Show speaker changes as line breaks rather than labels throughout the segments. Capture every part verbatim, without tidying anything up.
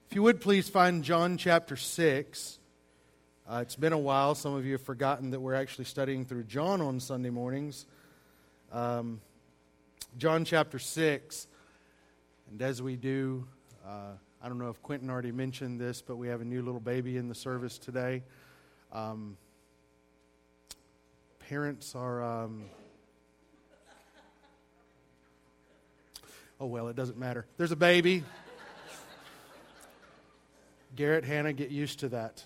If you would please find John chapter six. Uh, it's been a while. Some of you have forgotten that we're actually studying through John on Sunday mornings. Um, John chapter six. And as we do, uh, I don't know if Quentin already mentioned this, but we have a new little baby in the service today. Um, parents are... Um, oh, well, it doesn't matter. There's a baby. Garrett, Hannah, get used to that.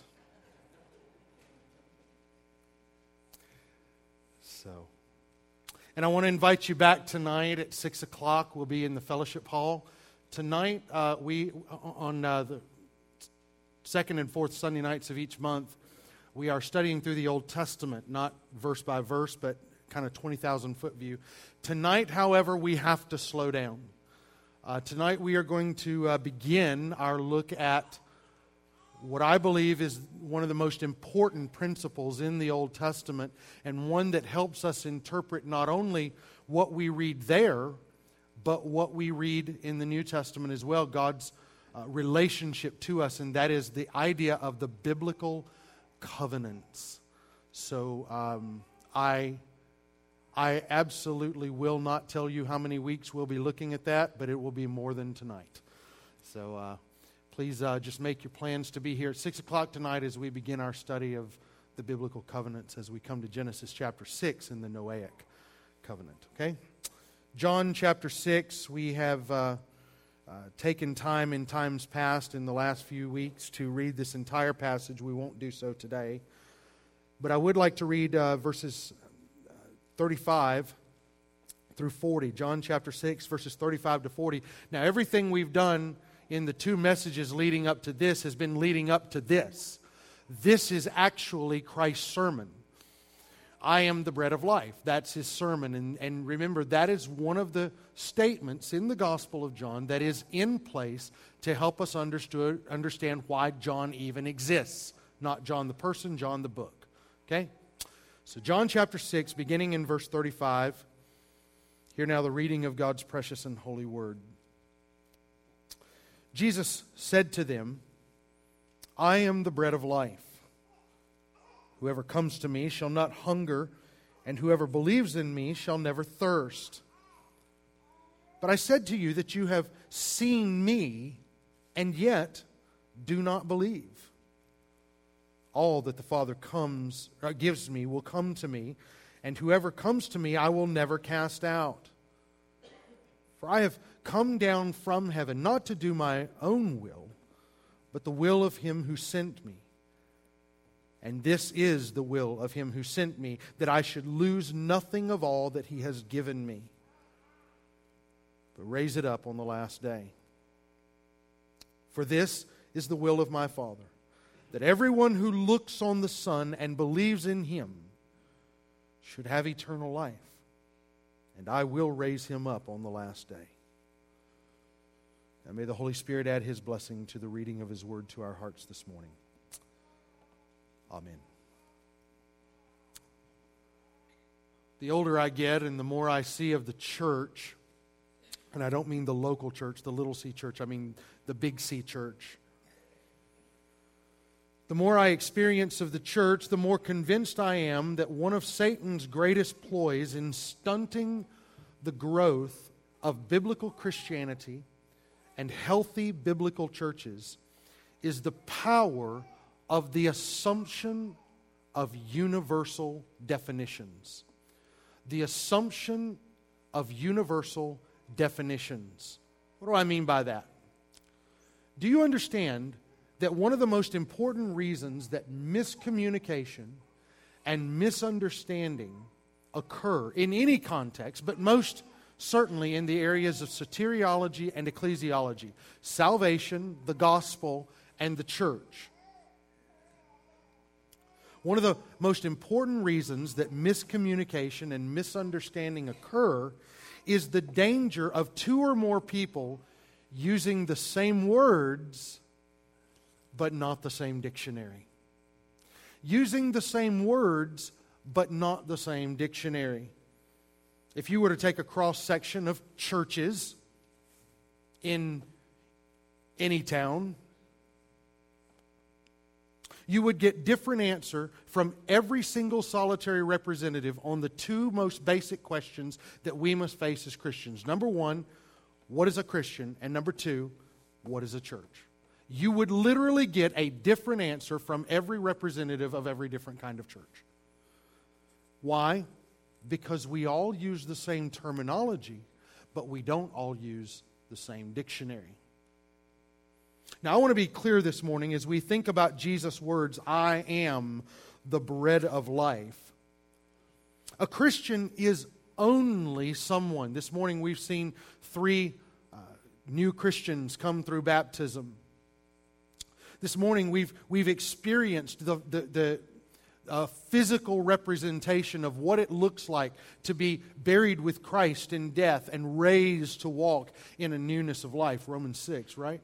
So, and I want to invite you back tonight at six o'clock. We'll be in the fellowship hall. Tonight, uh, we, on uh, the second and fourth Sunday nights of each month, we are studying through the Old Testament, not verse by verse, but kind of twenty thousand foot view. Tonight, however, we have to slow down. Uh, tonight, we are going to uh, begin our look at what I believe is one of the most important principles in the Old Testament, and one that helps us interpret not only what we read there, but what we read in the New Testament as well, God's uh, relationship to us, and that is the idea of the biblical covenants. So um, I, I absolutely will not tell you how many weeks we'll be looking at that, but it will be more than tonight. So uh, please uh, just make your plans to be here at six o'clock tonight as we begin our study of the biblical covenants as we come to Genesis chapter six in the Noahic covenant. Okay? John chapter six, we have uh, uh, taken time in times past in the last few weeks to read this entire passage. We won't do so today. But I would like to read uh, verses thirty-five through forty. John chapter six, verses thirty-five to forty. Now, everything we've done in the two messages leading up to this has been leading up to this. This is actually Christ's sermon. I am the bread of life. That's his sermon. And, and remember, that is one of the statements in the Gospel of John that is in place to help us understood, understand why John even exists. Not John the person, John the book. Okay? So John chapter six, beginning in verse thirty-five. Hear now the reading of God's precious and holy word. Jesus said to them, I am the bread of life. Whoever comes to me shall not hunger, and whoever believes in me shall never thirst. But I said to you that you have seen me, and yet do not believe. All that the Father comes or gives me will come to me, and whoever comes to me I will never cast out. For I have come down from heaven, not to do my own will, but the will of him who sent me. And this is the will of him who sent me, that I should lose nothing of all that he has given me, but raise it up on the last day. For this is the will of my Father, that everyone who looks on the Son and believes in him should have eternal life, and I will raise him up on the last day. And may the Holy Spirit add his blessing to the reading of his word to our hearts this morning. Amen. The older I get and the more I see of the church, and I don't mean the local church, the little C church, I mean the big C church. The more I experience of the church, the more convinced I am that one of Satan's greatest ploys in stunting the growth of biblical Christianity and healthy biblical churches is the power of the assumption of universal definitions. The assumption of universal definitions. What do I mean by that? Do you understand that one of the most important reasons that miscommunication and misunderstanding occur in any context, but most certainly in the areas of soteriology and ecclesiology, salvation, the gospel, and the church? One of the most important reasons that miscommunication and misunderstanding occur is the danger of two or more people using the same words but not the same dictionary. Using the same words but not the same dictionary. If you were to take a cross-section of churches in any town, you would get different answer from every single solitary representative on the two most basic questions that we must face as Christians. Number one, what is a Christian? And number two, what is a church? You would literally get a different answer from every representative of every different kind of church. Why? Because we all use the same terminology, but we don't all use the same dictionary. Now, I want to be clear this morning as we think about Jesus' words, I am the bread of life. A Christian is only someone. This morning we've seen three uh, new Christians come through baptism. This morning we've we've experienced the, the, the uh, physical representation of what it looks like to be buried with Christ in death and raised to walk in a newness of life. Romans six, right?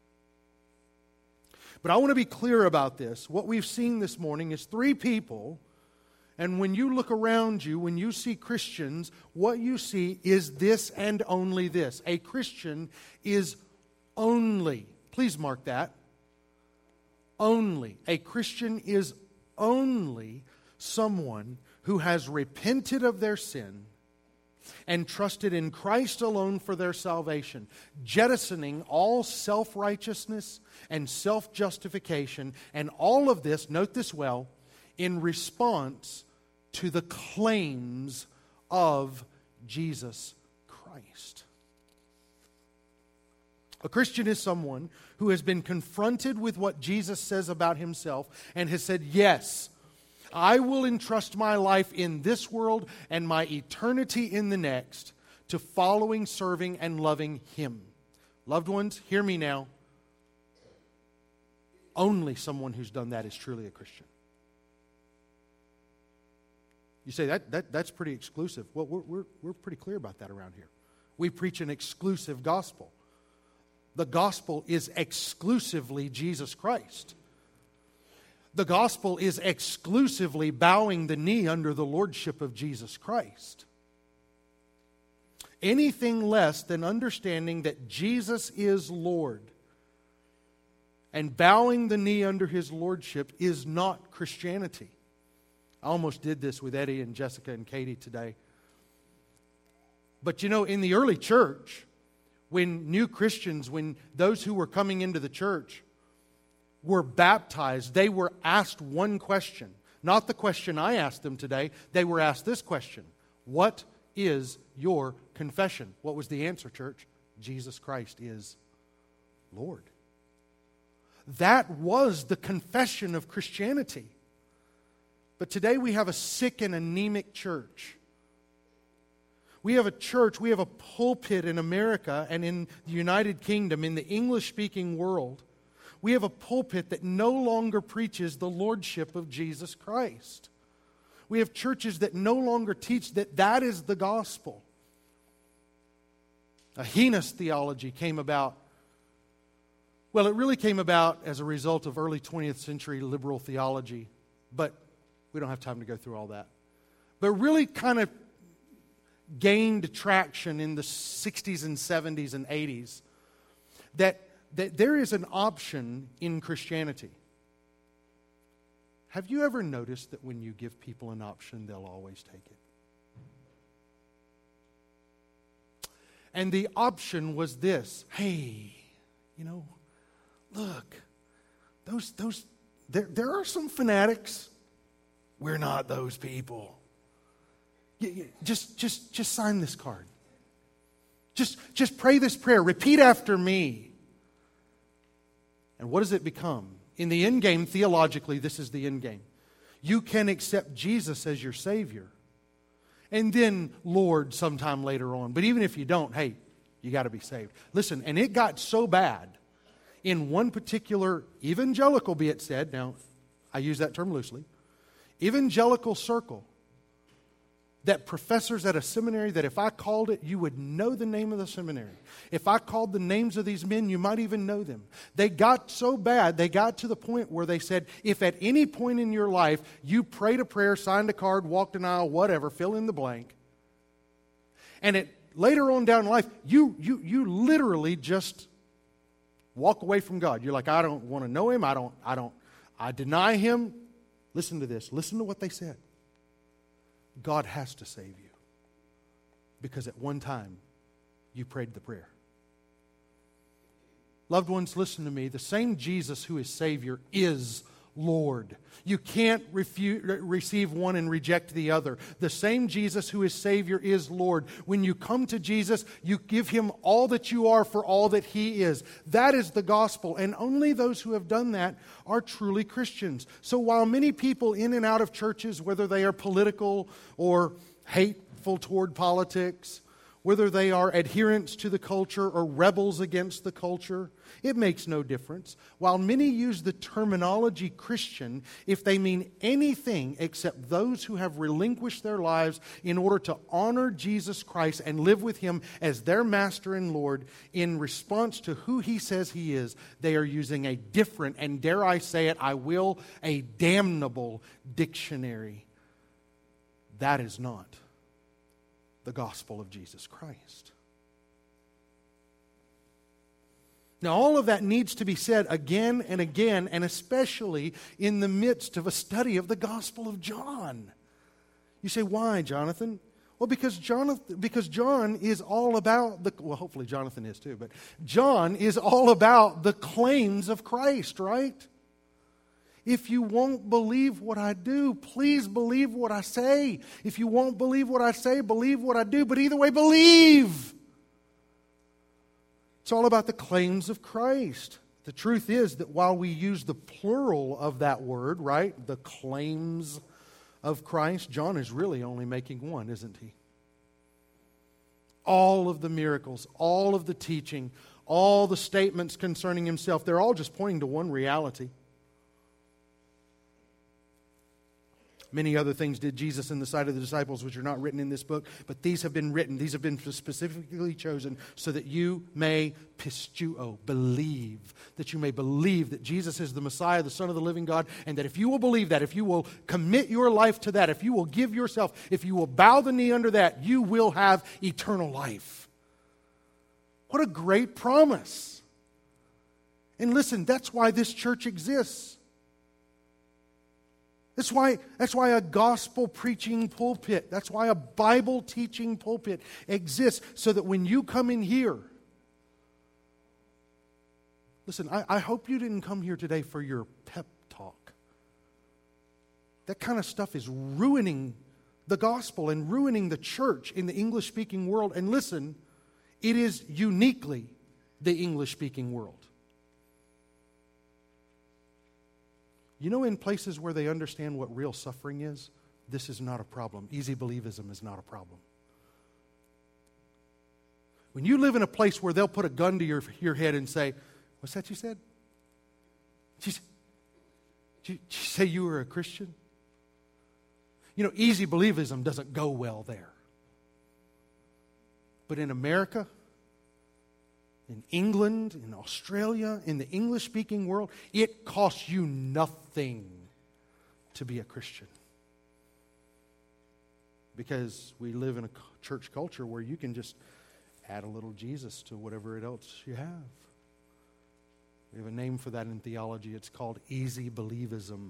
But I want to be clear about this. What we've seen this morning is three people, and when you look around you, when you see Christians, what you see is this and only this. A Christian is only, please mark that, only. A Christian is only someone who has repented of their sin and trusted in Christ alone for their salvation, jettisoning all self-righteousness and self-justification, and all of this, note this well, in response to the claims of Jesus Christ. A Christian is someone who has been confronted with what Jesus says about himself and has said, yes, I will entrust my life in this world and my eternity in the next to following, serving, and loving Him. Loved ones, hear me now. Only someone who's done that is truly a Christian. You say, that, that that's pretty exclusive. Well, we're, we're, we're pretty clear about that around here. We preach an exclusive gospel. The gospel is exclusively Jesus Christ. The gospel is exclusively bowing the knee under the lordship of Jesus Christ. Anything less than understanding that Jesus is Lord and bowing the knee under His lordship is not Christianity. I almost did this with Eddie and Jessica and Katie today. But you know, in the early church, when new Christians, when those who were coming into the church were baptized, they were asked one question. Not the question I asked them today. They were asked this question. What is your confession? What was the answer, church? Jesus Christ is Lord. That was the confession of Christianity. But today we have a sick and anemic church. We have a church, we have a pulpit in America and in the United Kingdom, in the English-speaking world. We have a pulpit that no longer preaches the lordship of Jesus Christ. We have churches that no longer teach that that is the gospel. A heinous theology came about. Well, it really came about as a result of early twentieth century liberal theology, but we don't have time to go through all that. But really kind of gained traction in the sixties and seventies and eighties that that there is an option in Christianity. Have you ever noticed that when you give people an option, they'll always take it? And the option was this. Hey, you know, look, those, those, there, there are some fanatics. We're not those people. You, you, just, just, just sign this card. Just, just pray this prayer. Repeat after me. And what does it become? In the end game, theologically, this is the end game. You can accept Jesus as your Savior. And then Lord sometime later on. But even if you don't, hey, you got to be saved. Listen, and it got so bad in one particular evangelical, be it said, now I use that term loosely, evangelical circle, that professors at a seminary, that if I called it, you would know the name of the seminary. If I called the names of these men, you might even know them. They got so bad, they got to the point where they said, if at any point in your life you prayed a prayer, signed a card, walked an aisle, whatever, fill in the blank, and it later on down in life, you you you literally just walk away from God. You're like, I don't want to know Him. I don't I don't I deny Him. Listen to this. Listen to what they said. God has to save you. Because at one time, you prayed the prayer. Loved ones, listen to me. The same Jesus who is Savior is Lord. You can't refuse, receive one and reject the other. The same Jesus who is Savior is Lord. When you come to Jesus, you give Him all that you are for all that He is. That is the gospel, and only those who have done that are truly Christians. So while many people in and out of churches, whether they are political or hateful toward politics, whether they are adherents to the culture or rebels against the culture, it makes no difference. While many use the terminology Christian, if they mean anything except those who have relinquished their lives in order to honor Jesus Christ and live with Him as their Master and Lord in response to who He says He is, they are using a different, and dare I say it, I will, a damnable dictionary. That is not the gospel of Jesus Christ. Now, all of that needs to be said again and again, and especially in the midst of a study of the Gospel of John. You say, why, Jonathan? Well, because Jonathan, because John is all about the, well, hopefully Jonathan is too, but John is all about the claims of Christ, right? If you won't believe what I do, please believe what I say. If you won't believe what I say, believe what I do. But either way, believe. It's all about the claims of Christ. The truth is that while we use the plural of that word, right, the claims of Christ, John is really only making one, isn't he? All of the miracles, all of the teaching, all the statements concerning Himself, they're all just pointing to one reality. Many other things did Jesus in the sight of the disciples which are not written in this book, but these have been written. These have been specifically chosen so that you may pistuo, believe. That you may believe that Jesus is the Messiah, the Son of the living God, and that if you will believe that, if you will commit your life to that, if you will give yourself, if you will bow the knee under that, you will have eternal life. What a great promise. And listen, that's why this church exists. That's why, that's why a gospel preaching pulpit, that's why a Bible teaching pulpit exists, so that when you come in here, listen, I, I hope you didn't come here today for your pep talk. That kind of stuff is ruining the gospel and ruining the church in the English-speaking world. And listen, it is uniquely the English-speaking world. You know, in places where they understand what real suffering is, this is not a problem. Easy believism is not a problem. When you live in a place where they'll put a gun to your, your head and say, what's that you said? Did you, did you say you were a Christian? You know, easy believism doesn't go well there. But in America, in England, in Australia, in the English-speaking world, it costs you nothing to be a Christian. Because we live in a church culture where you can just add a little Jesus to whatever else you have. We have a name for that in theology. It's called easy believism.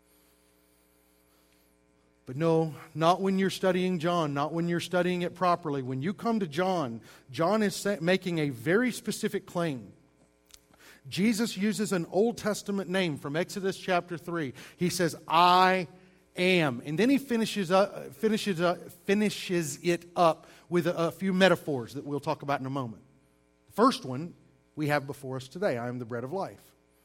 But no, not when you're studying John, not when you're studying it properly. When you come to John, John is making a very specific claim. Jesus uses an Old Testament name from Exodus chapter three. He says, I am. And then he finishes up, finishes up, finishes it up with a, a few metaphors that we'll talk about in a moment. The first one we have before us today. I am the bread of life.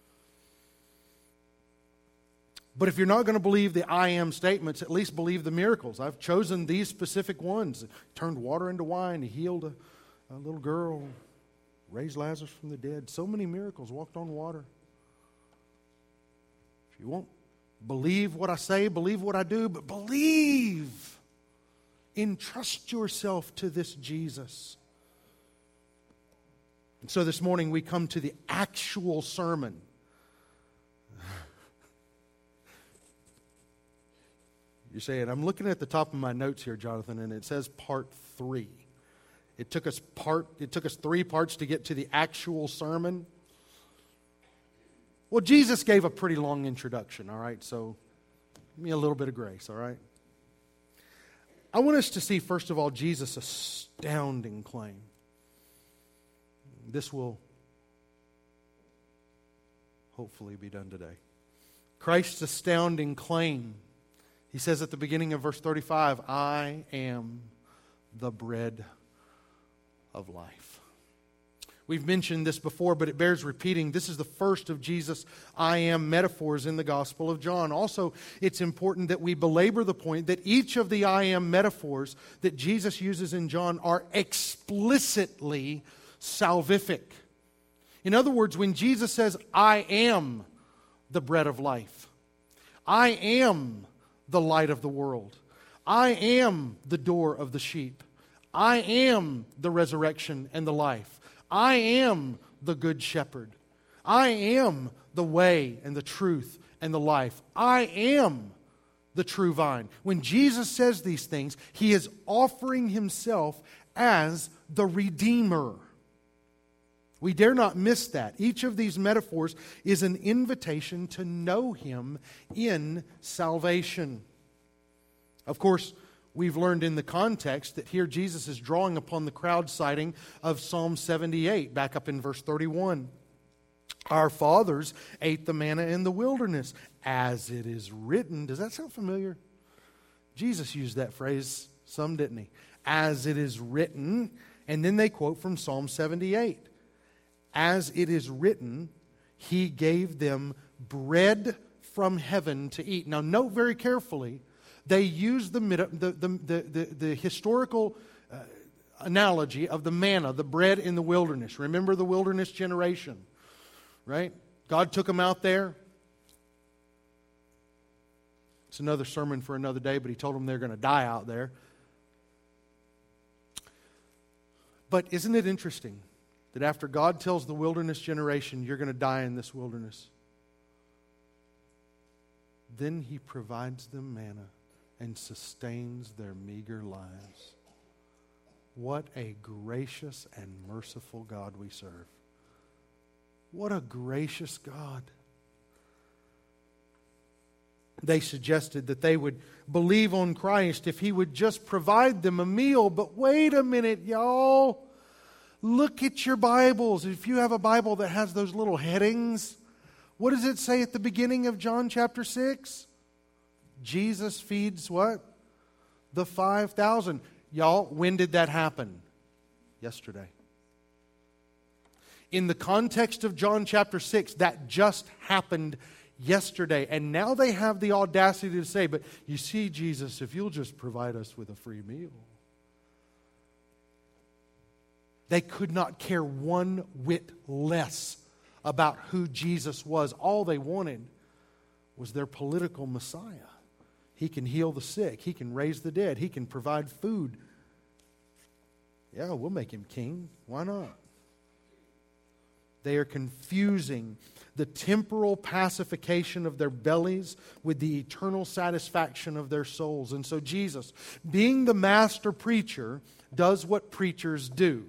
But if you're not going to believe the I am statements, at least believe the miracles. I've chosen these specific ones. Turned water into wine. He healed a, a little girl. Raised Lazarus from the dead. So many miracles. Walked on water. If you won't believe what I say, believe what I do, but believe. Entrust yourself to this Jesus. And so this morning we come to the actual sermon. You're saying, I'm looking at the top of my notes here, Jonathan, and it says part three. It took us part. It took us three parts to get to the actual sermon. Well, Jesus gave a pretty long introduction, all right? So give me a little bit of grace, all right? I want us to see, first of all, Jesus' astounding claim. This will hopefully be done today. Christ's astounding claim. He says at the beginning of verse thirty-five, I am the bread of life. We've mentioned this before, but it bears repeating. This is the first of Jesus' I am metaphors in the Gospel of John. Also, it's important that we belabor the point that each of the I am metaphors that Jesus uses in John are explicitly salvific. In other words, when Jesus says, I am the bread of life, I am the light of the world, I am the door of the sheep, I am the resurrection and the life, I am the good shepherd, I am the way and the truth and the life, I am the true vine. When Jesus says these things, He is offering Himself as the Redeemer. We dare not miss that. Each of these metaphors is an invitation to know Him in salvation. Of course, we've learned in the context that here Jesus is drawing upon the crowd citing of Psalm seventy-eight, back up in verse thirty-one. Our fathers ate the manna in the wilderness, as it is written. Does that sound familiar? Jesus used that phrase, some didn't he? As it is written, and then they quote from Psalm seventy-eight. As it is written, He gave them bread from heaven to eat. Now note very carefully, they use the, the, the, the, the, the historical uh, analogy of the manna, the bread in the wilderness. Remember the wilderness generation, right? God took them out there. It's another sermon for another day, but He told them they're going to die out there. But isn't it interesting that after God tells the wilderness generation, you're going to die in this wilderness, then He provides them manna and sustains their meager lives. What a gracious and merciful God we serve. What a gracious God. They suggested that they would believe on Christ if He would just provide them a meal. But wait a minute, y'all. Look at your Bibles. If you have a Bible that has those little headings, what does it say at the beginning of John chapter six? Jesus feeds what? The five thousand. Y'all, when did that happen? Yesterday. In the context of John chapter six, that just happened yesterday. And now they have the audacity to say, but you see, Jesus, if you'll just provide us with a free meal. They could not care one whit less about who Jesus was. All they wanted was their political Messiah. He can heal the sick. He can raise the dead. He can provide food. Yeah, we'll make Him king. Why not? They are confusing the temporal pacification of their bellies with the eternal satisfaction of their souls. And so Jesus, being the master preacher, does what preachers do.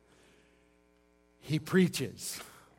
He preaches.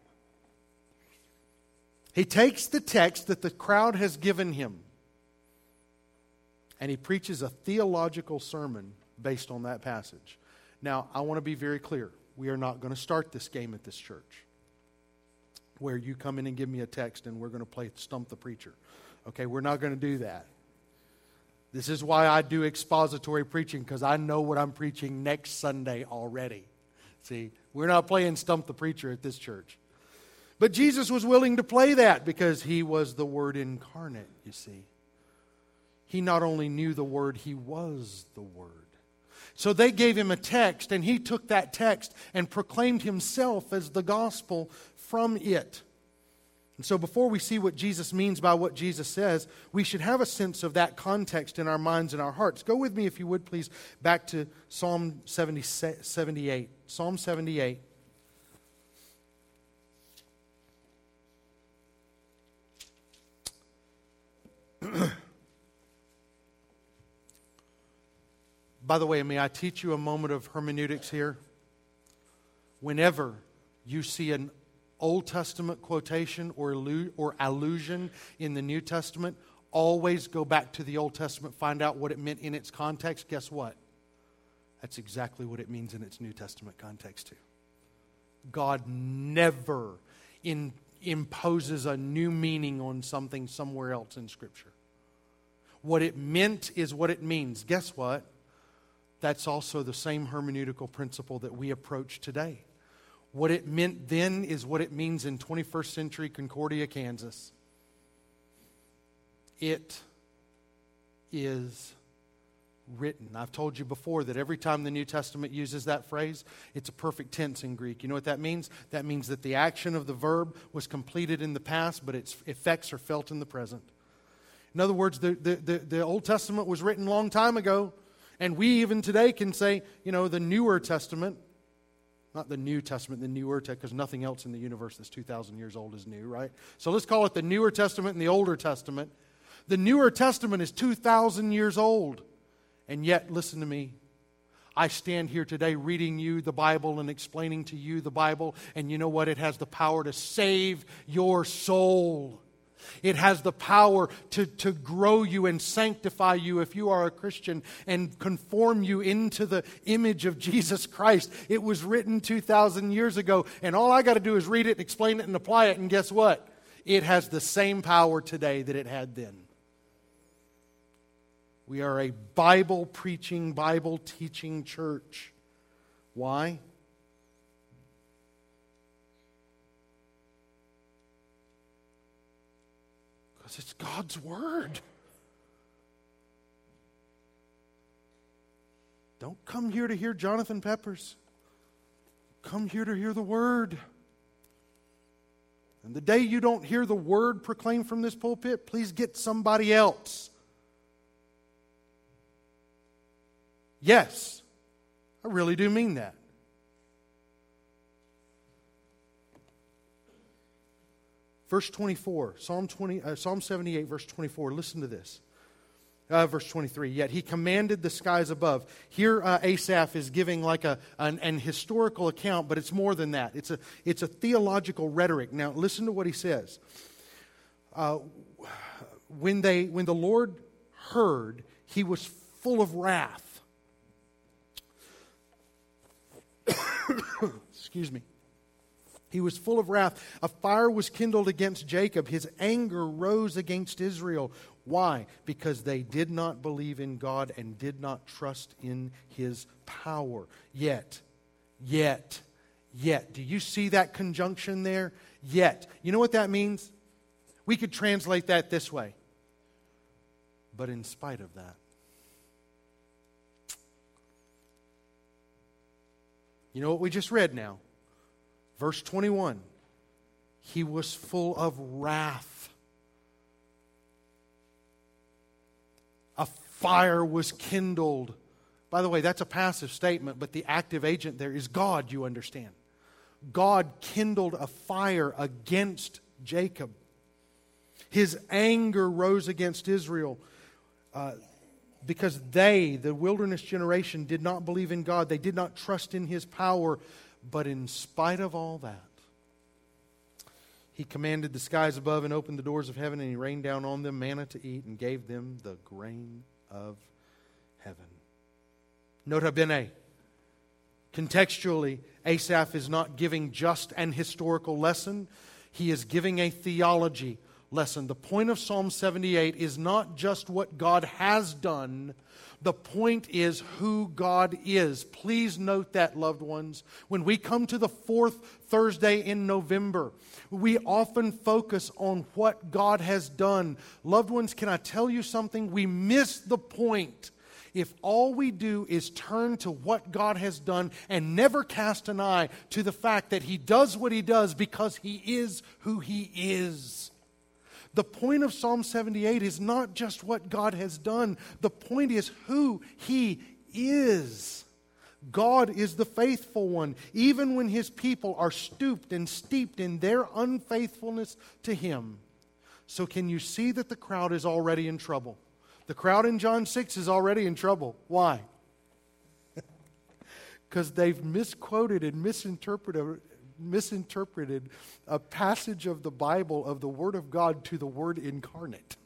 He takes the text that the crowd has given him and he preaches a theological sermon based on that passage. Now, I want to be very clear. We are not going to start this game at this church where you come in and give me a text and we're going to play Stump the Preacher. Okay, we're not going to do that. This is why I do expository preaching, because I know what I'm preaching next Sunday already. See, we're not playing Stump the Preacher at this church. But Jesus was willing to play that because He was the Word incarnate, you see. He not only knew the Word, He was the Word. So they gave Him a text, and He took that text and proclaimed Himself as the gospel from it. And so before we see what Jesus means by what Jesus says, we should have a sense of that context in our minds and our hearts. Go with me, if you would, please, back to Psalm seventy, seventy-eight. Psalm seventy-eight. By the way, may I teach you a moment of hermeneutics here? Whenever you see an Old Testament quotation or, allu- or allusion in the New Testament, always go back to the Old Testament, find out what it meant in its context. Guess what? That's exactly what it means in its New Testament context too. God never in, imposes a new meaning on something somewhere else in Scripture. What it meant is what it means. Guess what? That's also the same hermeneutical principle that we approach today. What it meant then is what it means in twenty-first century Concordia, Kansas. It is written. I've told you before that every time the New Testament uses that phrase, it's a perfect tense in Greek. You know what that means? That means that the action of the verb was completed in the past, but its effects are felt in the present. In other words, the, the, the, the Old Testament was written a long time ago, and we even today can say, you know, the Newer Testament, not the New Testament, the Newer Testament, because nothing else in the universe that's two thousand years old is new, right? So let's call it the Newer Testament and the Older Testament. The Newer Testament is two thousand years old. And yet, listen to me, I stand here today reading you the Bible and explaining to you the Bible, and you know what? It has the power to save your soul. It has the power to, to grow you and sanctify you if you are a Christian and conform you into the image of Jesus Christ. It was written two thousand years ago, and all I got to do is read it, explain it, and apply it, and guess what? It has the same power today that it had then. We are a Bible-preaching, Bible-teaching church. Why? Because it's God's Word. Don't come here to hear Jonathan Peppers. Come here to hear the Word. And the day you don't hear the Word proclaimed from this pulpit, please get somebody else. Yes, I really do mean that. Verse twenty-four, Psalm twenty, uh, Psalm seventy-eight, verse twenty-four. Listen to this. Uh, verse twenty-three. Yet he commanded the skies above. Here, uh, Asaph is giving like a an, an historical account, but it's more than that. It's a it's a theological rhetoric. Now, listen to what he says. Uh, when they when the Lord heard, he was full of wrath. Excuse me. He was full of wrath. A fire was kindled against Jacob. His anger rose against Israel. Why? Because they did not believe in God and did not trust in His power. Yet, yet, yet. Do you see that conjunction there? Yet. You know what that means? We could translate that this way. But in spite of that. You know what we just read now? Verse twenty-one. He was full of wrath. A fire was kindled. By the way, that's a passive statement, but the active agent there is God, you understand. God kindled a fire against Jacob. His anger rose against Israel. Uh, Because they, the wilderness generation, did not believe in God. They did not trust in His power. But in spite of all that, He commanded the skies above and opened the doors of heaven, and He rained down on them manna to eat and gave them the grain of heaven. Nota bene. Contextually, Asaph is not giving just an historical lesson. He is giving a theology lesson. The point of Psalm seventy-eight is not just what God has done. The point is who God is. Please note that, loved ones. When we come to the fourth Thursday in November, we often focus on what God has done. Loved ones, can I tell you something? We miss the point if all we do is turn to what God has done and never cast an eye to the fact that He does what He does because He is who He is. The point of Psalm seventy-eight is not just what God has done. The point is who He is. God is the faithful one, even when His people are stooped and steeped in their unfaithfulness to Him. So can you see that the crowd is already in trouble? The crowd in John six is already in trouble. Why? Because they've misquoted and misinterpreted misinterpreted a passage of the Bible, of the Word of God, to the Word incarnate.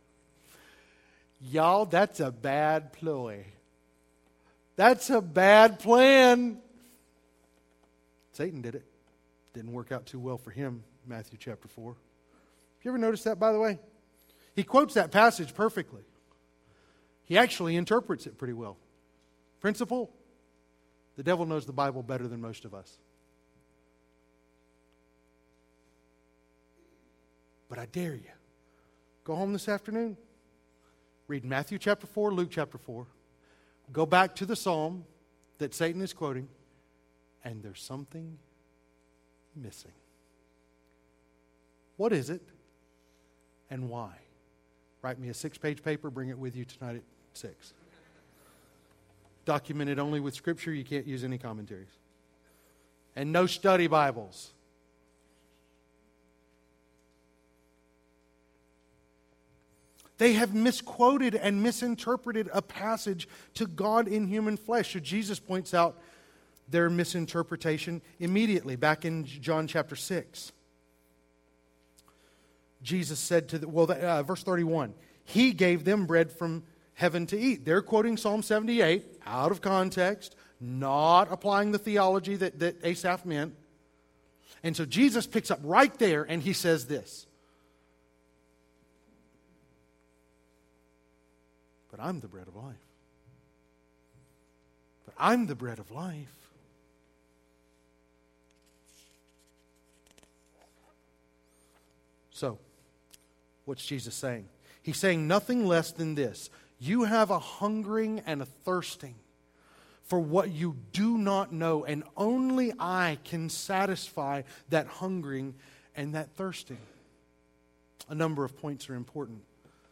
Y'all, that's a bad ploy. That's a bad plan. Satan did it. Didn't work out too well for him, Matthew chapter four. You ever notice that, by the way? He quotes that passage perfectly. He actually interprets it pretty well. Principle, the devil knows the Bible better than most of us. But I dare you, go home this afternoon, read Matthew chapter four, Luke chapter four, go back to the psalm that Satan is quoting, and there's something missing. What is it and why? Write me a six-page paper, bring it with you tonight at six. Documented only with Scripture, you can't use any commentaries. And no study Bibles. They have misquoted and misinterpreted a passage to God in human flesh. So Jesus points out their misinterpretation immediately, back in John chapter six. Jesus said to the, well, uh, verse thirty-one, He gave them bread from heaven to eat. They're quoting Psalm seventy-eight out of context, not applying the theology that, that Asaph meant. And so Jesus picks up right there and he says this. But I'm the bread of life. But I'm the bread of life. So, what's Jesus saying? He's saying nothing less than this. You have a hungering and a thirsting for what you do not know, and only I can satisfy that hungering and that thirsting. A number of points are important.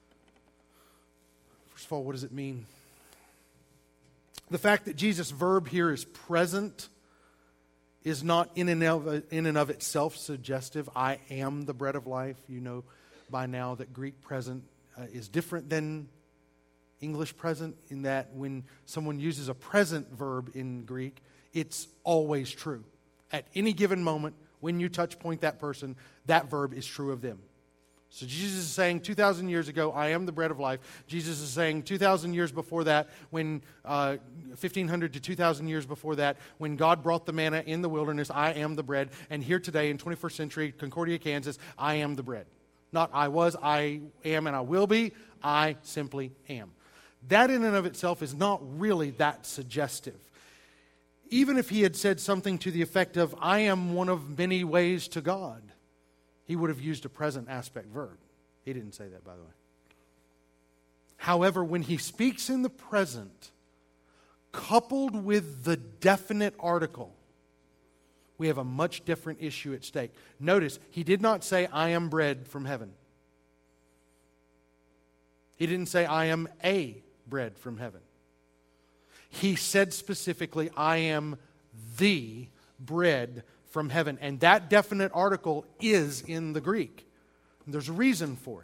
First of all, what does it mean? The fact that Jesus' verb here is present is not in and of, in and of itself suggestive. I am the bread of life. You know by now that Greek present uh, is different than English present, in that when someone uses a present verb in Greek, it's always true. At any given moment, when you touch point that person, that verb is true of them. So Jesus is saying two thousand years ago, I am the bread of life. Jesus is saying two thousand years before that, when uh, fifteen hundred to two thousand years before that, when God brought the manna in the wilderness, I am the bread. And here today in twenty-first century Concordia, Kansas, I am the bread. Not I was, I am, and I will be. I simply am. That in and of itself is not really that suggestive. Even if he had said something to the effect of, I am one of many ways to God, he would have used a present aspect verb. He didn't say that, by the way. However, when he speaks in the present, coupled with the definite article, we have a much different issue at stake. Notice, he did not say, I am bread from heaven. He didn't say, I am a bread from heaven. He said specifically, I am the bread from heaven. And that definite article is in the Greek. And there's a reason for it.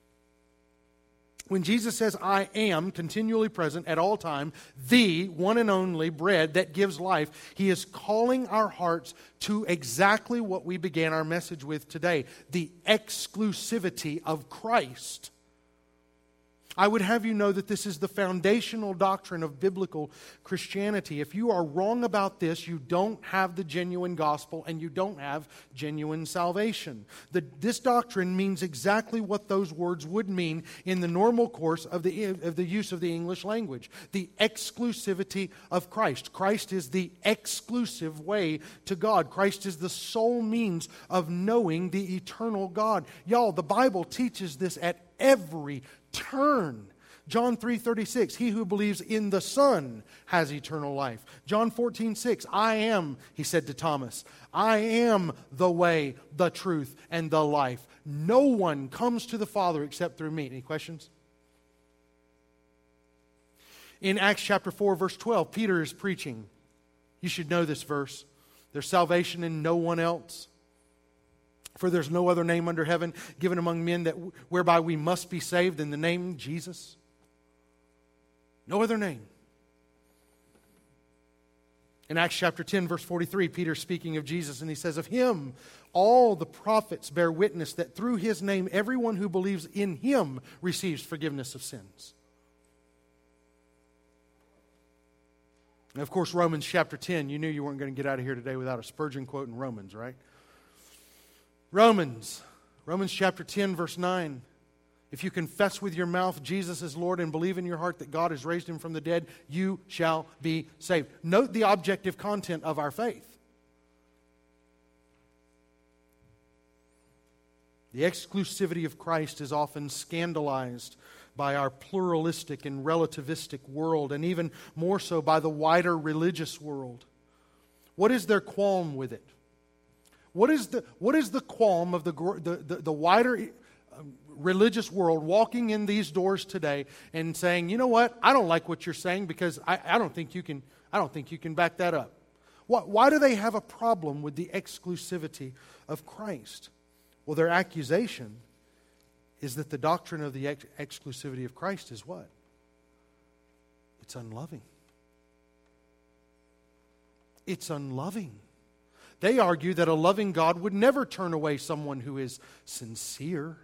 When Jesus says, I am, continually present at all time, the one and only bread that gives life, he is calling our hearts to exactly what we began our message with today, the exclusivity of Christ. I would have you know that this is the foundational doctrine of biblical Christianity. If you are wrong about this, you don't have the genuine gospel and you don't have genuine salvation. The, this doctrine means exactly what those words would mean in the normal course of the, of the use of the English language. The exclusivity of Christ. Christ is the exclusive way to God. Christ is the sole means of knowing the eternal God. Y'all, the Bible teaches this at every turn. John three thirty-six, he who believes in the Son has eternal life. John fourteen six, I am, he said to Thomas, I am the way, the truth, and the life. No one comes to the Father except through me. Any questions? In Acts chapter four, verse twelve, Peter is preaching. You should know this verse. There's salvation in no one else. For there's no other name under heaven given among men that whereby we must be saved than the name Jesus. No other name. In Acts chapter ten, verse forty-three, Peter speaking of Jesus, and he says, "Of him all the prophets bear witness that through his name everyone who believes in him receives forgiveness of sins." And of course, Romans chapter ten, you knew you weren't going to get out of here today without a Spurgeon quote in Romans, right? Romans, Romans chapter ten, verse nine. "If you confess with your mouth Jesus is Lord and believe in your heart that God has raised him from the dead, you shall be saved." Note the objective content of our faith. The exclusivity of Christ is often scandalized by our pluralistic and relativistic world, and even more so by the wider religious world. What is their qualm with it? What is the, what is the qualm of the, the, the, the wider religious world walking in these doors today and saying, "You know what? I don't like what you're saying because I, I don't think you can I don't think you can back that up." Why, why do they have a problem with the exclusivity of Christ? Well, their accusation is that the doctrine of the ex- exclusivity of Christ is what? It's unloving. It's unloving. They argue that a loving God would never turn away someone who is sincere.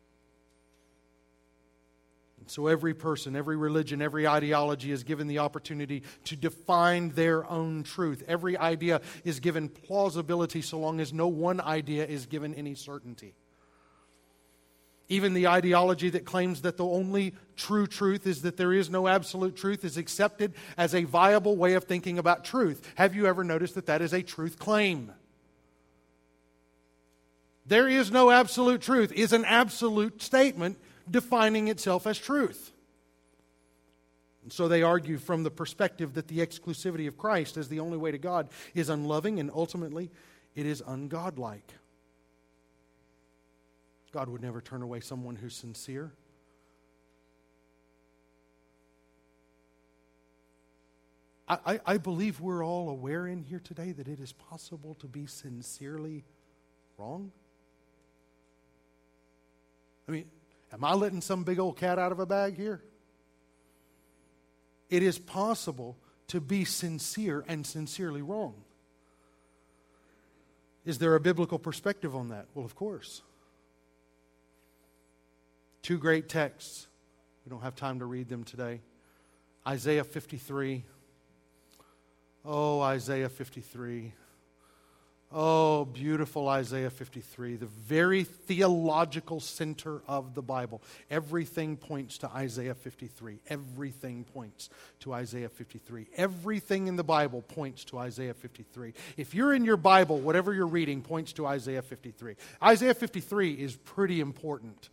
And so every person, every religion, every ideology is given the opportunity to define their own truth. Every idea is given plausibility so long as no one idea is given any certainty. Even the ideology that claims that the only true truth is that there is no absolute truth is accepted as a viable way of thinking about truth. Have you ever noticed that that is a truth claim? There is no absolute truth is an absolute statement defining itself as truth. And so they argue from the perspective that the exclusivity of Christ as the only way to God is unloving, and ultimately it is ungodlike. God would never turn away someone who's sincere. I, I, I believe we're all aware in here today that it is possible to be sincerely wrong. I mean, am I letting some big old cat out of a bag here? It is possible to be sincere and sincerely wrong. Is there a biblical perspective on that? Well, of course. Two great texts. We don't have time to read them today. Isaiah fifty-three. Oh, Isaiah fifty-three. Oh, beautiful Isaiah fifty-three. The very theological center of the Bible. Everything points to Isaiah fifty-three. Everything points to Isaiah fifty-three. Everything in the Bible points to Isaiah fifty-three. If you're in your Bible, whatever you're reading points to Isaiah fifty-three. Isaiah fifty-three is pretty important.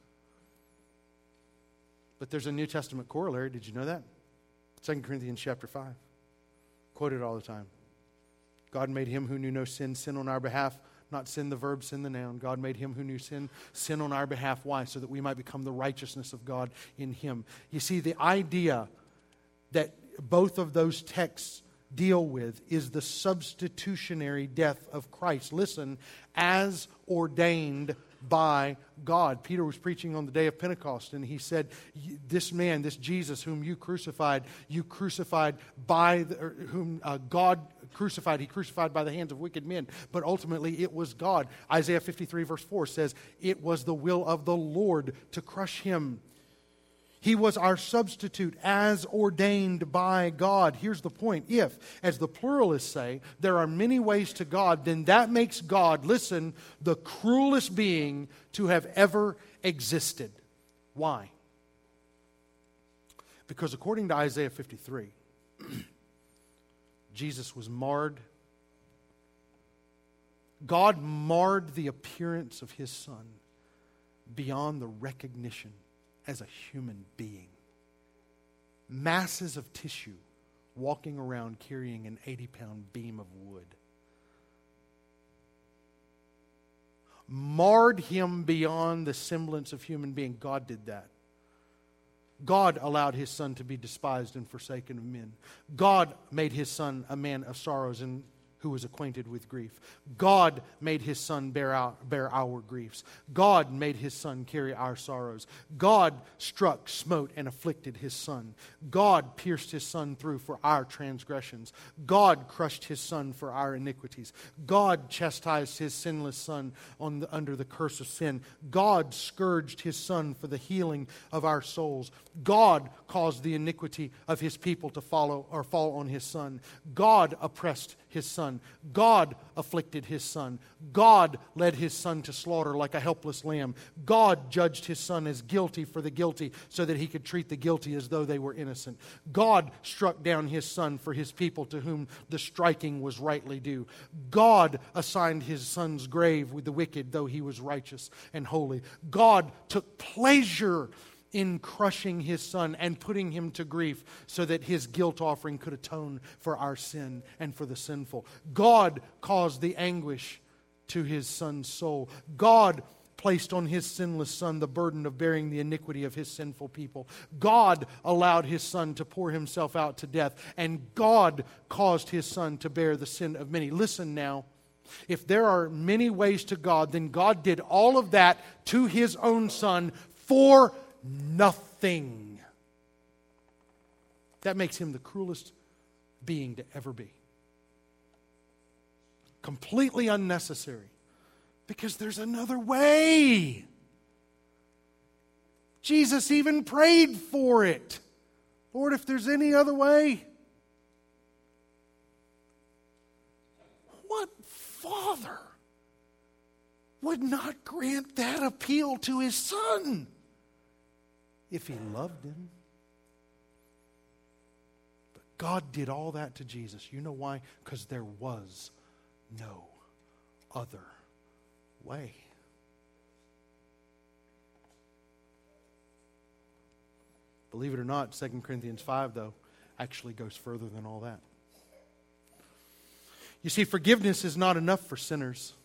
But there's a New Testament corollary. Did you know that? Second Corinthians chapter five. Quoted all the time. God made him who knew no sin, sin on our behalf. Not sin the verb, sin the noun. God made him who knew sin, sin on our behalf. Why? So that we might become the righteousness of God in him. You see, the idea that both of those texts deal with is the substitutionary death of Christ. Listen, as ordained by God. Peter was preaching on the day of Pentecost, and he said, this man, this Jesus whom you crucified, you crucified by, the, or whom uh, God crucified, he crucified by the hands of wicked men, but ultimately it was God. Isaiah fifty-three verse four says, it was the will of the Lord to crush him. He was our substitute as ordained by God. Here's the point. If, as the pluralists say, there are many ways to God, then that makes God, listen, the cruelest being to have ever existed. Why? Because according to Isaiah fifty-three, Jesus was marred. God marred the appearance of his Son beyond the recognition as a human being. Masses of tissue walking around carrying an eighty-pound beam of wood. Marred him beyond the semblance of human being. God did that. God allowed his Son to be despised and forsaken of men. God made his Son a man of sorrows and who was acquainted with grief. God made His Son bear our, bear our griefs. God made His Son carry our sorrows. God struck, smote, and afflicted His Son. God pierced His Son through for our transgressions. God crushed His Son for our iniquities. God chastised His sinless Son on the, under the curse of sin. God scourged His Son for the healing of our souls. God caused the iniquity of His people to follow or fall on His Son. God oppressed His Son. God afflicted His Son. God led His Son to slaughter like a helpless lamb. God judged His Son as guilty for the guilty so that He could treat the guilty as though they were innocent. God struck down His Son for His people to whom the striking was rightly due. God assigned His Son's grave with the wicked, though He was righteous and holy. God took pleasure in crushing His Son and putting Him to grief so that His guilt offering could atone for our sin and for the sinful. God caused the anguish to His Son's soul. God placed on His sinless Son the burden of bearing the iniquity of His sinful people. God allowed His Son to pour Himself out to death, and God caused His Son to bear the sin of many. Listen now. If there are many ways to God, then God did all of that to His own Son for nothing. That makes Him the cruelest being to ever be. Completely unnecessary. Because there's another way. Jesus even prayed for it. Lord, if there's any other way. What father would not grant that appeal to his son if he loved him? But God did all that to Jesus. You know why? Because there was no other way. Believe it or not, Second Corinthians five, though, actually goes further than all that. You see, forgiveness is not enough for sinners.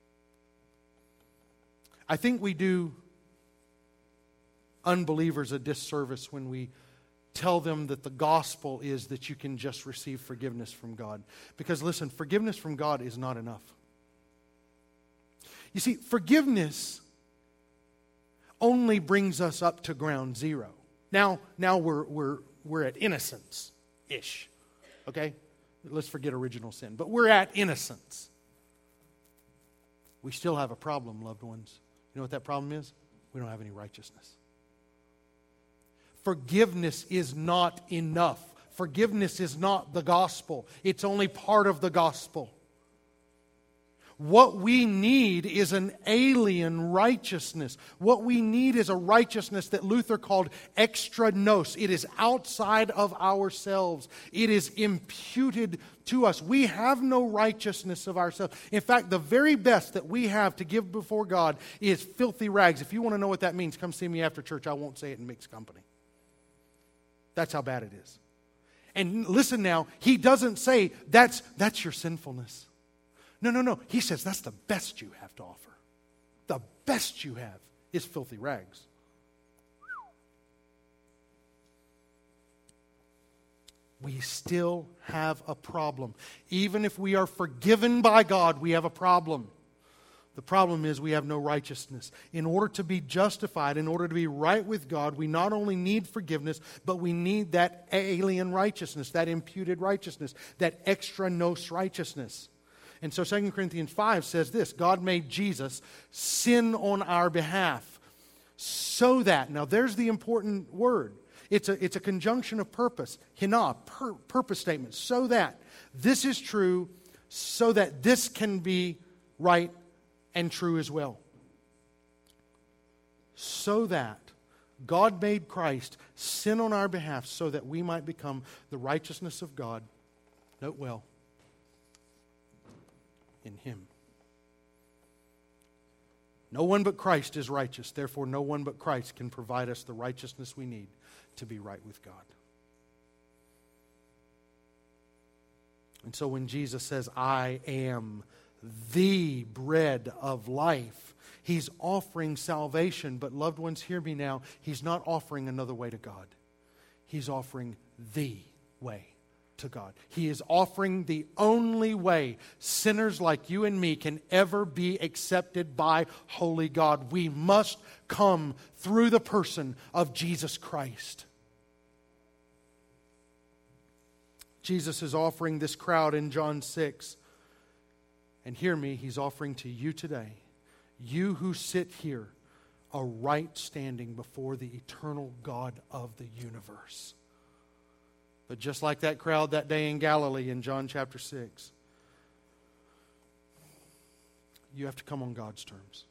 I think we do unbelievers a disservice when we tell them that the gospel is that you can just receive forgiveness from God. Because listen, forgiveness from God is not enough. You see, forgiveness only brings us up to ground zero. Now, now we're we're we're at innocence-ish. Okay? Let's forget original sin. But we're at innocence. We still have a problem, loved ones. You know what that problem is? We don't have any righteousness. Forgiveness is not enough. Forgiveness is not the gospel. It's only part of the gospel. What we need is an alien righteousness. What we need is a righteousness that Luther called extra nos. It is outside of ourselves. It is imputed to us. We have no righteousness of ourselves. In fact, the very best that we have to give before God is filthy rags. If you want to know what that means, come see me after church. I won't say it in mixed company. That's how bad it is. And listen now, he doesn't say that's that's your sinfulness. No, no, no. He says that's the best you have to offer. The best you have is filthy rags. We still have a problem. Even if we are forgiven by God, we have a problem. The problem is we have no righteousness. In order to be justified, in order to be right with God, we not only need forgiveness, but we need that alien righteousness, that imputed righteousness, that extra nos righteousness. And so Second Corinthians five says this: God made Jesus sin on our behalf so that, now there's the important word. It's a, it's a conjunction of purpose. Hina, pur, purpose statement. So that this is true, so that this can be right and true as well. So that God made Christ sin on our behalf so that we might become the righteousness of God. Note well. In Him. No one but Christ is righteous. Therefore, no one but Christ can provide us the righteousness we need to be right with God. And so when Jesus says, I am the bread of life, He's offering salvation. But loved ones, hear me now. He's not offering another way to God. He's offering the way to God. He is offering the only way sinners like you and me can ever be accepted by holy God. We must come through the person of Jesus Christ. Jesus is offering this crowd in John six. And hear me, He's offering to you today, you who sit here, a right standing before the eternal God of the universe. But just like that crowd that day in Galilee in John chapter six, you have to come on God's terms.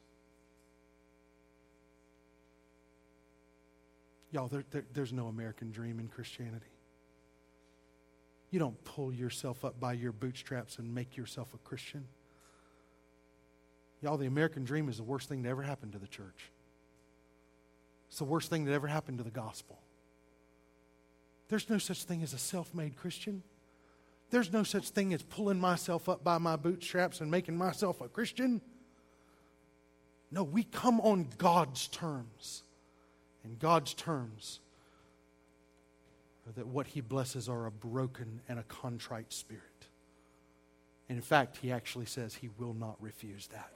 Y'all, there, there, there's no American dream in Christianity. You don't pull yourself up by your bootstraps and make yourself a Christian. Y'all, the American dream is the worst thing that ever happened to the church. It's the worst thing that ever happened to the gospel. There's no such thing as a self-made Christian. There's no such thing as pulling myself up by my bootstraps and making myself a Christian. No, we come on God's terms. And God's terms are that what He blesses are a broken and a contrite spirit. And in fact, He actually says He will not refuse that.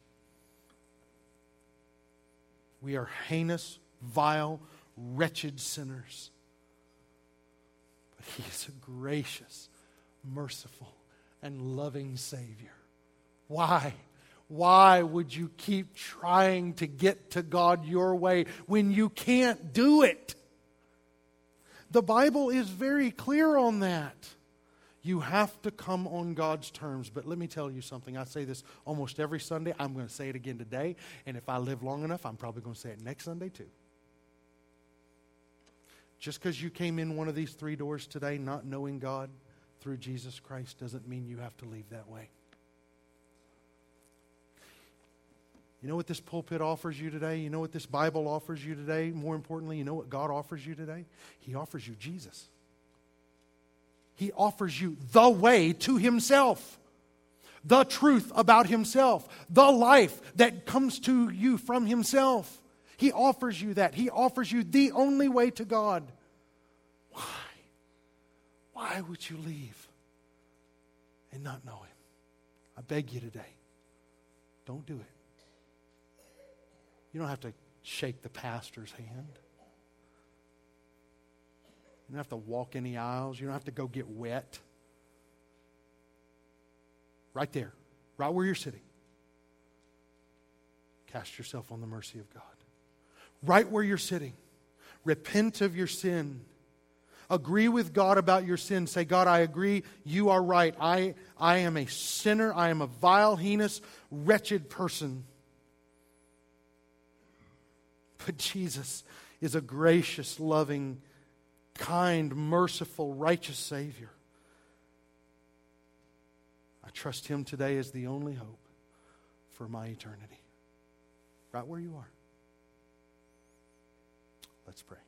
We are heinous, vile, wretched sinners. But He is a gracious, merciful, and loving Savior. Why? Why would you keep trying to get to God your way when you can't do it? The Bible is very clear on that. You have to come on God's terms. But let me tell you something. I say this almost every Sunday. I'm going to say it again today. And if I live long enough, I'm probably going to say it next Sunday too. Just because you came in one of these three doors today not knowing God through Jesus Christ doesn't mean you have to leave that way. You know what this pulpit offers you today? You know what this Bible offers you today? More importantly, you know what God offers you today? He offers you Jesus. He offers you the way to Himself, the truth about Himself, the life that comes to you from Himself. He offers you that. He offers you the only way to God. Why? Why would you leave and not know Him? I beg you today, don't do it. You don't have to shake the pastor's hand. You don't have to walk any aisles. You don't have to go get wet. Right there, right where you're sitting, cast yourself on the mercy of God. Right where you're sitting, repent of your sin. Agree with God about your sin. Say, God, I agree. You are right. I, I am a sinner. I am a vile, heinous, wretched person. But Jesus is a gracious, loving, kind, merciful, righteous Savior. I trust Him today as the only hope for my eternity. Right where you are. Let's pray.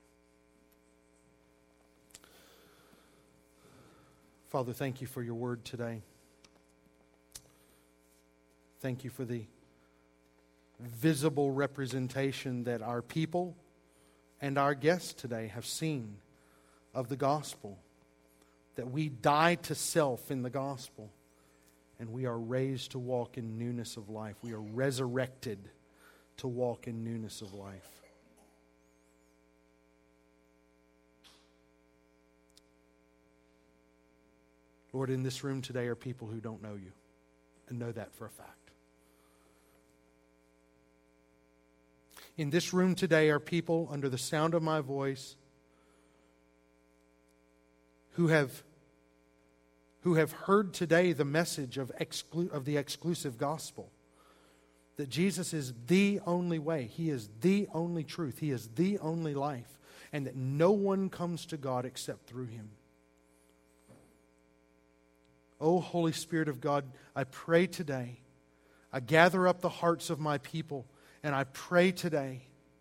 Father, thank You for Your word today. Thank You for the visible representation that our people and our guests today have seen of the gospel. That we die to self in the gospel and we are raised to walk in newness of life. We are resurrected to walk in newness of life. Lord, in this room today are people who don't know You and know that for a fact. In this room today are people under the sound of my voice who have, who have heard today the message of, exclu- of the exclusive gospel. That Jesus is the only way. He is the only truth. He is the only life. And that no one comes to God except through Him. Oh, Holy Spirit of God, I pray today. I gather up the hearts of my people. And I pray today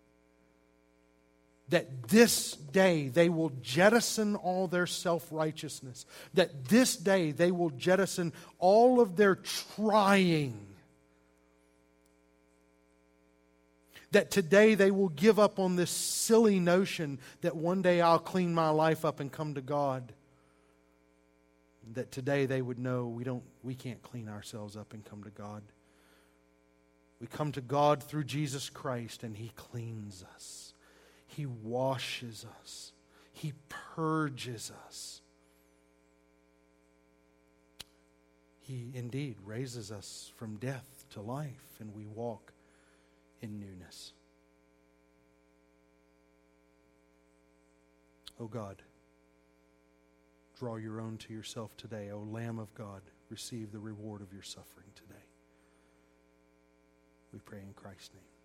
that this day they will jettison all their self-righteousness. That this day they will jettison all of their trying. That today they will give up on this silly notion that one day I'll clean my life up and come to God. That today they would know we don't, we can't clean ourselves up and come to God. We come to God through Jesus Christ, and He cleans us. He washes us. He purges us. He indeed raises us from death to life, and we walk in newness. O God, draw your own to yourself today. O Lamb of God, receive the reward of your suffering today. We pray in Christ's name.